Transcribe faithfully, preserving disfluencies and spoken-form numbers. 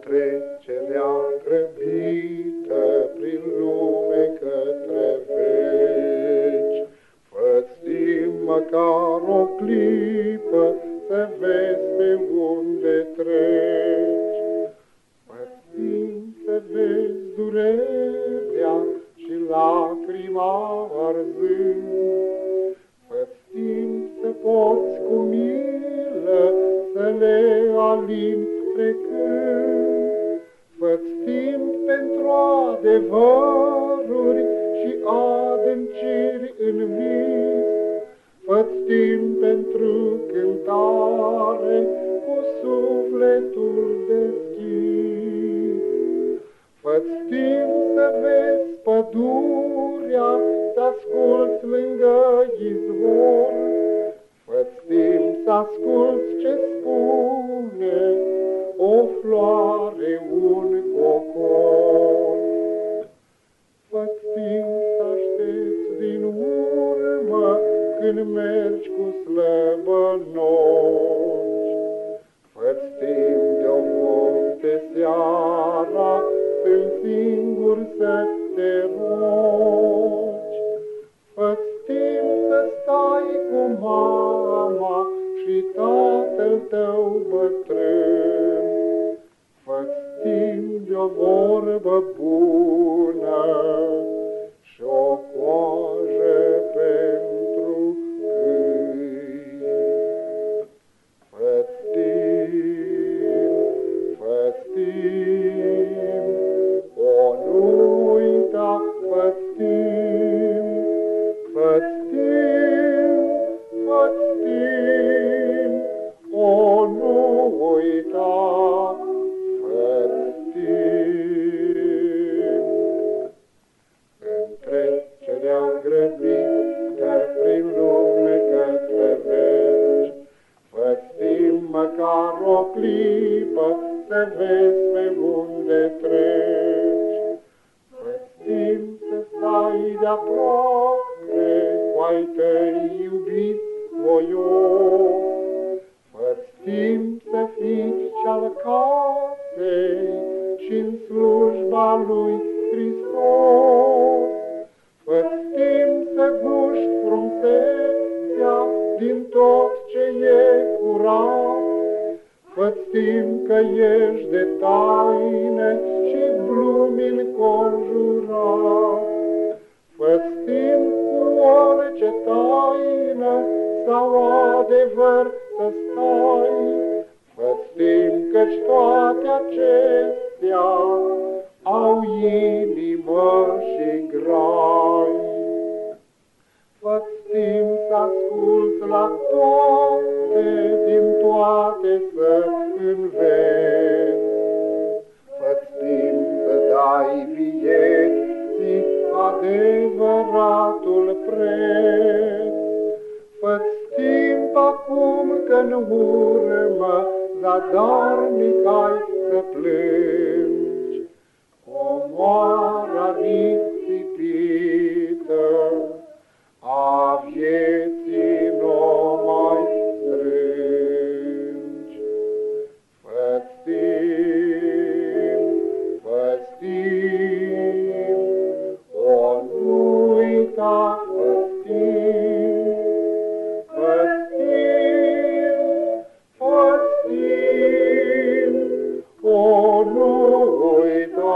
trecerea grăbită prin lume către veci. Fă-ți timp măcar o clipă să vezi pe unde treci. Fă-ți timp să vezi durerea și lacrima arzând. Fă-ți timp să poți cu milă să le alini trecând. Fă-ți timp pentru adevăruri și adânciri în vis. Fă-ți timp pentru cântare cu sufletul deschis. Fă-ți timp să vezi pădurea, să asculți lângă izvor. Fă-ți timp să asculți ce spune o floare, un cocor. Fă-ți timp să aștepți din urmă când mergi cu slăbănoci. Fă-ți timp de-o noapte seara, când singur să te rogi. Fă-ți timp să stai cu mama și tatăl tău bătrân. Fă-ți timp de-o vorbă bună și o coajă pentru câini. Fă-ți timp, fă-ți timp, o nu uita, fă-ți timp, fă-ți timp, fă-ți timp, o nu uita, fă-ți timp. În trecerea grăbită prin lume către veci, fă-ți timp măcar o clipă să vezi pe unde treci. Fă-ți timp să stai de-aproape cu ai tăi iubiți voios. Fă-ți timp să fii și-al casei și-n slujba lui Hristos. Fă-ți timp să guști frumusețea din tot ce e curat. Fă-ți timp că ești de taine și glumi înconjurat. Fă-ți timp cu orice taină sau adevăr să stai. Fă-ți timp căci toate acestea au inimă și grai. Fă-ți timp să asculți la toate, din toate să înveți. Fă-ți timp să dai vieții adevăratul preț. Fă-ți timp acum că-n urmă zadarnic ai să plângi. Comoara risipită a vieții n-o mai strângi. Fă-ți timp, fă-ți timp, o nu uita, fă-ți timp, fă-ți timp, fă-ți timp, o nu uita.